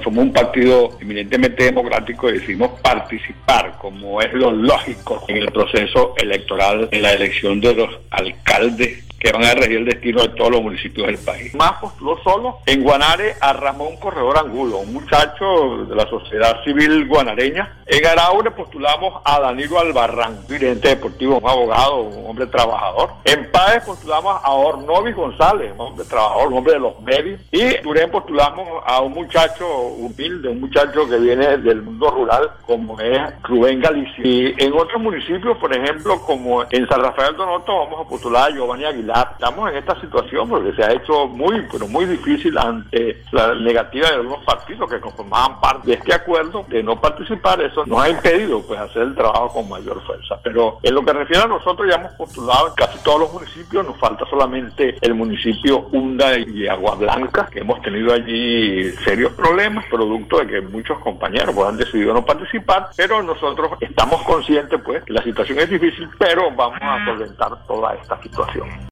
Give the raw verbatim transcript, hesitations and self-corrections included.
somos un partido eminentemente democrático y decidimos participar, como es lo lógico, en el proceso electoral, en la elección de los alcaldes que van a regir el destino de todos los municipios del país. Más postuló solo en Guanare a Ramón Corredor Angulo, un muchacho de la sociedad civil guanareña. En Araure postulamos a Danilo Albarrán, dirigente deportivo, un abogado, un hombre trabajador. En Páez postulamos a Ornovis González, un hombre trabajador, un hombre de los medios. Y en Turén postulamos a un muchacho humilde, un muchacho que viene del mundo rural, como es Rubén Galicia. Y en otros municipios, por ejemplo, como en San Rafael Donoto, vamos a postular a Giovanni Aguilar. Estamos en esta situación porque se ha hecho muy, pero muy difícil ante la negativa de algunos partidos que conformaban parte de este acuerdo de no participar. Eso nos ha impedido pues hacer el trabajo con mayor fuerza. Pero en lo que refiere a nosotros, ya hemos postulado en casi todos los municipios. Nos falta solamente el municipio Hunda y Agua Blanca, que hemos tenido allí serios problemas, producto de que muchos compañeros pues, han decidido no participar. Pero nosotros estamos conscientes pues que la situación es difícil, pero vamos a solventar toda esta situación.